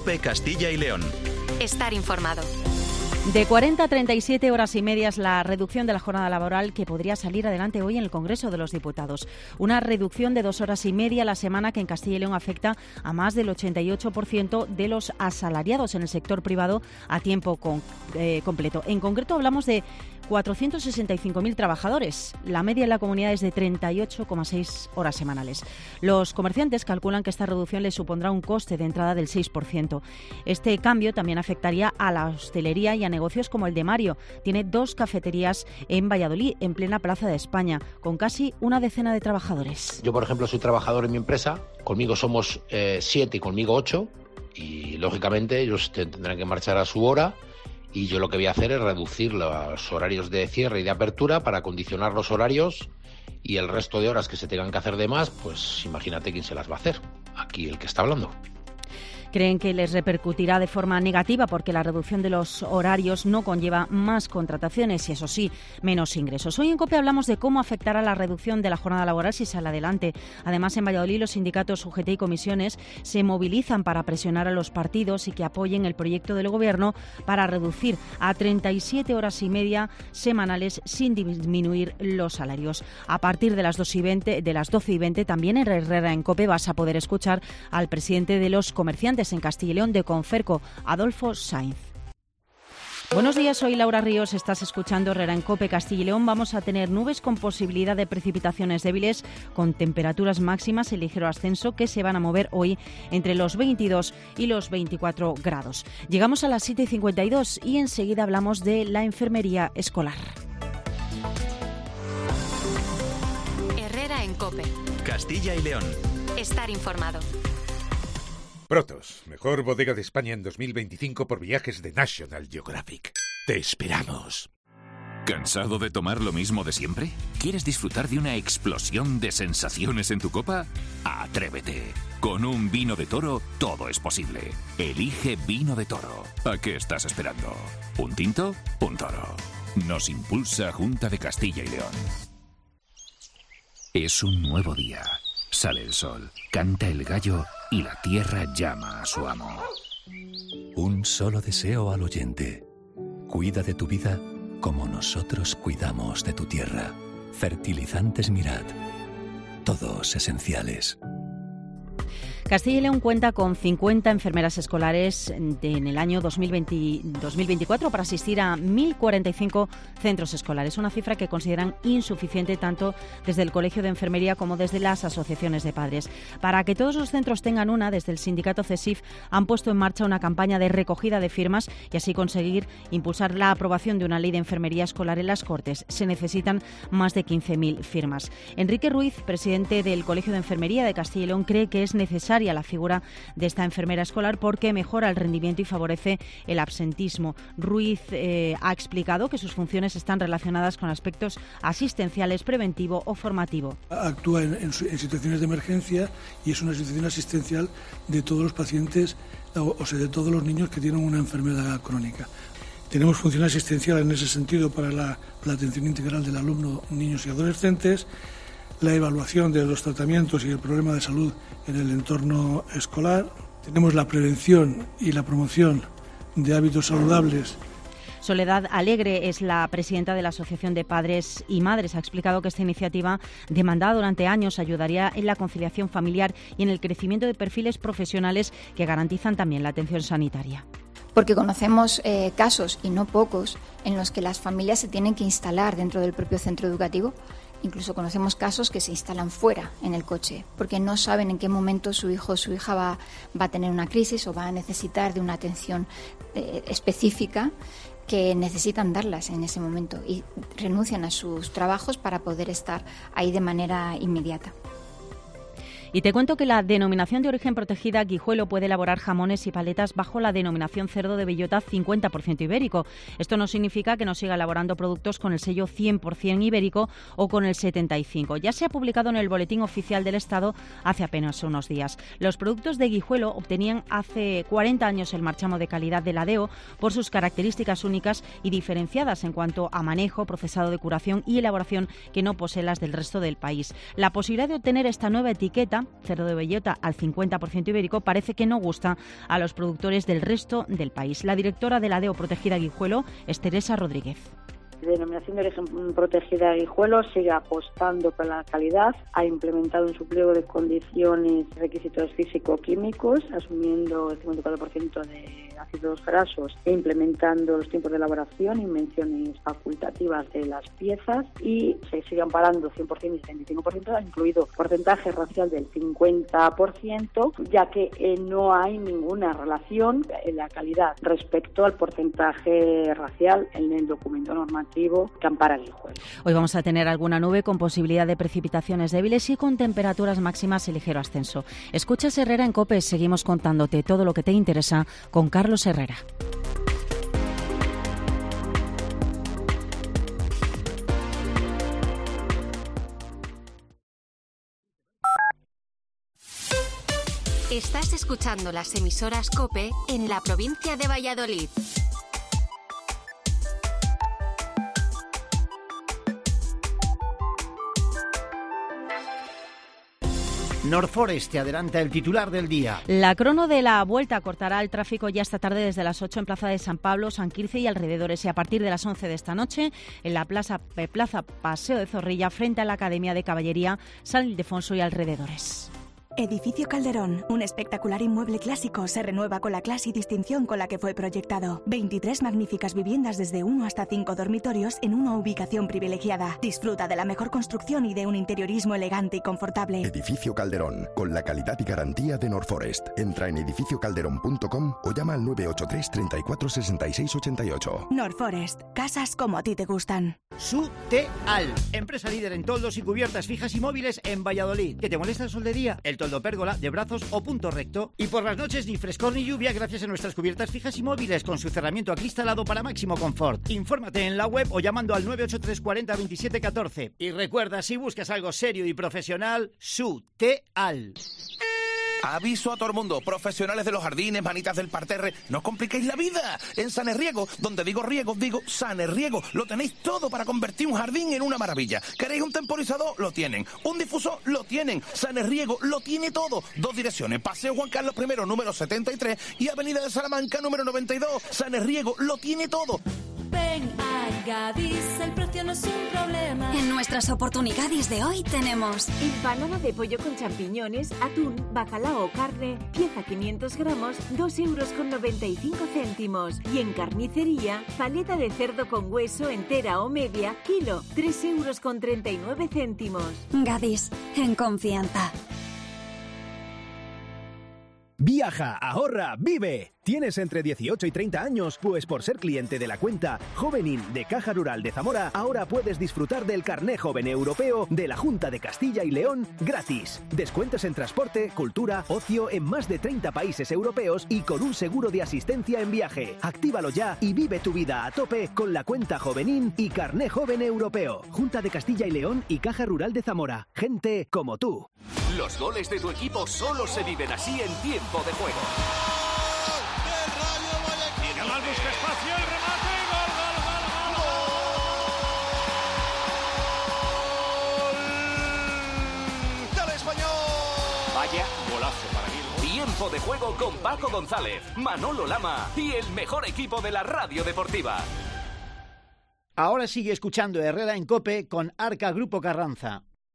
COPE Castilla y León. Estar informado. De 40 a 37 horas y media es la reducción de la jornada laboral que podría salir adelante hoy en el Congreso de los Diputados. Una reducción de 2 horas y media a la semana que en Castilla y León afecta a más del 88% de los asalariados en el sector privado a tiempo completo. En concreto hablamos de 465.000 trabajadores. La media en la comunidad es de 38,6 horas semanales. Los comerciantes calculan que esta reducción les supondrá un coste de entrada del 6%. Este cambio también afectaría a la hostelería y a negocios como el de Mario. Tiene 2 cafeterías en Valladolid, en plena Plaza de España, con casi una decena de trabajadores. Yo, por ejemplo, soy trabajador en mi empresa. Conmigo somos 7 y conmigo 8. Y, lógicamente, ellos tendrán que marchar a su hora. Y yo lo que voy a hacer es reducir los horarios de cierre y de apertura para condicionar los horarios, y el resto de horas que se tengan que hacer de más, pues imagínate quién se las va a hacer. Aquí el que está hablando. Creen que les repercutirá de forma negativa porque la reducción de los horarios no conlleva más contrataciones y, eso sí, menos ingresos. Hoy en COPE hablamos de cómo afectará la reducción de la jornada laboral si sale adelante. Además, en Valladolid los sindicatos UGT y comisiones se movilizan para presionar a los partidos y que apoyen el proyecto del Gobierno para reducir a 37 horas y media semanales sin disminuir los salarios. A partir de las 12 y 20, también en Herrera en COPE vas a poder escuchar al presidente de los comerciantes en Castilla y León de Conferco, Adolfo Sainz. Buenos días, soy Laura Ríos, estás escuchando Herrera en COPE Castilla y León. Vamos a tener nubes con posibilidad de precipitaciones débiles, con temperaturas máximas en ligero ascenso que se van a mover hoy entre los 22 y los 24 grados. Llegamos a las 7:52 y enseguida hablamos de la enfermería escolar. Herrera en COPE Castilla y León. Estar informado. Protos, mejor bodega de España en 2025 por viajes de National Geographic. Te esperamos. ¿Cansado de tomar lo mismo de siempre? ¿Quieres disfrutar de una explosión de sensaciones en tu copa? ¡Atrévete! Con un vino de Toro todo es posible. Elige Vino de Toro. ¿A qué estás esperando? ¿Un tinto? Un toro. Nos impulsa Junta de Castilla y León. Es un nuevo día. Sale el sol, canta el gallo y la tierra llama a su amo. Un solo deseo al oyente. Cuida de tu vida como nosotros cuidamos de tu tierra. Fertilizantes Mirad. Todos esenciales. Castilla y León cuenta con 50 enfermeras escolares en el año 2024 para asistir a 1.045 centros escolares, una cifra que consideran insuficiente tanto desde el Colegio de Enfermería como desde las asociaciones de padres. Para que todos los centros tengan una, desde el sindicato CESIF han puesto en marcha una campaña de recogida de firmas y así conseguir impulsar la aprobación de una ley de enfermería escolar en las Cortes. Se necesitan más de 15.000 firmas. Enrique Ruiz, presidente del Colegio de Enfermería de Castilla y León, cree que es necesaria la figura de esta enfermera escolar porque mejora el rendimiento y favorece el absentismo. Ruiz ha explicado que sus funciones están relacionadas con aspectos asistenciales, preventivo o formativo. Actúa en situaciones de emergencia y es una situación asistencial de todos los pacientes, o sea, de todos los niños que tienen una enfermedad crónica. Tenemos función asistencial en ese sentido para la atención integral del alumno, niños y adolescentes, la evaluación de los tratamientos y el problema de salud en el entorno escolar. Tenemos la prevención y la promoción de hábitos saludables. Soledad Alegre es la presidenta de la Asociación de Padres y Madres. Ha explicado que esta iniciativa, demandada durante años, ayudaría en la conciliación familiar y en el crecimiento de perfiles profesionales que garantizan también la atención sanitaria. Porque conocemos casos, y no pocos, en los que las familias se tienen que instalar dentro del propio centro educativo. Incluso conocemos casos que se instalan fuera, en el coche, porque no saben en qué momento su hijo o su hija va a tener una crisis o va a necesitar de una atención específica que necesitan darlas en ese momento y renuncian a sus trabajos para poder estar ahí de manera inmediata. Y te cuento que la denominación de origen protegida Guijuelo puede elaborar jamones y paletas bajo la denominación cerdo de bellota 50% ibérico. Esto no significa que no siga elaborando productos con el sello 100% ibérico o con el 75%. Ya se ha publicado en el Boletín Oficial del Estado hace apenas unos días. Los productos de Guijuelo obtenían hace 40 años el marchamo de calidad de la DEO por sus características únicas y diferenciadas en cuanto a manejo, procesado de curación y elaboración que no poseen las del resto del país. La posibilidad de obtener esta nueva etiqueta Ribera, cerdo de bellota al 50% ibérico, parece que no gusta a los productores del resto del país. La directora de la DEO Protegida Guijuelo es Teresa Rodríguez. Denominación de origen protegida de Guijuelo sigue apostando por la calidad, ha implementado en su pliego de condiciones requisitos físico-químicos, asumiendo el 54% de ácidos grasos e implementando los tiempos de elaboración y menciones facultativas de las piezas, y se sigue amparando 100% y 75%, ha incluido porcentaje racial del 50%, ya que no hay ninguna relación en la calidad respecto al porcentaje racial en el documento normativo que ampara Guijuelo. Hoy vamos a tener alguna nube con posibilidad de precipitaciones débiles y con temperaturas máximas en ligero ascenso. Escuchas Herrera en COPE, seguimos contándote todo lo que te interesa con Carlos Herrera. Estás escuchando las emisoras COPE en la provincia de Valladolid. Norforest te adelanta el titular del día. La crono de la vuelta cortará el tráfico ya esta tarde desde las 8 en Plaza de San Pablo, San Quirce y alrededores, y a partir de las 11 de esta noche en la Plaza Paseo de Zorrilla, frente a la Academia de Caballería San Ildefonso y alrededores. Edificio Calderón, un espectacular inmueble clásico, se renueva con la clase y distinción con la que fue proyectado. 23 magníficas viviendas desde 1 hasta 5 dormitorios en una ubicación privilegiada. Disfruta de la mejor construcción y de un interiorismo elegante y confortable. Edificio Calderón, con la calidad y garantía de Norforest. Entra en edificiocalderón.com o llama al 983 34 66 88. Norforest, casas como a ti te gustan. Suteal, empresa líder en toldos y cubiertas fijas y móviles en Valladolid. ¿Que te molesta el soldería? El toldo pérgola, de brazos o punto recto. Y por las noches ni frescor ni lluvia gracias a nuestras cubiertas fijas y móviles con su cerramiento acristalado para máximo confort. Infórmate en la web o llamando al 983 40 27 14. Y recuerda, si buscas algo serio y profesional, Suteal. Aviso a todo el mundo, profesionales de los jardines, manitas del parterre, no os compliquéis la vida. En Sanerriego, donde digo riego, digo Sanerriego, lo tenéis todo para convertir un jardín en una maravilla. ¿Queréis un temporizador? Lo tienen. ¿Un difusor? Lo tienen. Sanerriego lo tiene todo. 2 direcciones, Paseo Juan Carlos I, número 73 y Avenida de Salamanca, número 92. Sanerriego lo tiene todo. Ven a Gadis, el precio no es un problema. En nuestras oportunidades de hoy tenemos empanada de pollo con champiñones, atún, bacalao o carne, pieza 500 gramos, 2,95 €. Y en carnicería, paleta de cerdo con hueso entera o media, kilo, 3,39 €. Gadis, en confianza. Viaja, ahorra, vive. ¿Tienes entre 18 y 30 años? Pues por ser cliente de la cuenta Jovenin de Caja Rural de Zamora, ahora puedes disfrutar del Carné Joven Europeo de la Junta de Castilla y León gratis. Descuentos en transporte, cultura, ocio en más de 30 países europeos y con un seguro de asistencia en viaje. Actívalo ya y vive tu vida a tope con la cuenta Jovenin y Carné Joven Europeo. Junta de Castilla y León y Caja Rural de Zamora. Gente como tú. Los goles de tu equipo solo se viven así en tiempo de juego. Yamal busca espacio, el remate, gol, gol, gol, gol, gol. ¡Del Español! Vaya golazo para mí. Tiempo de juego con Paco González, Manolo Lama y el mejor equipo de la radio deportiva. Ahora sigue escuchando Herrera en COPE con Arca Grupo Carranza.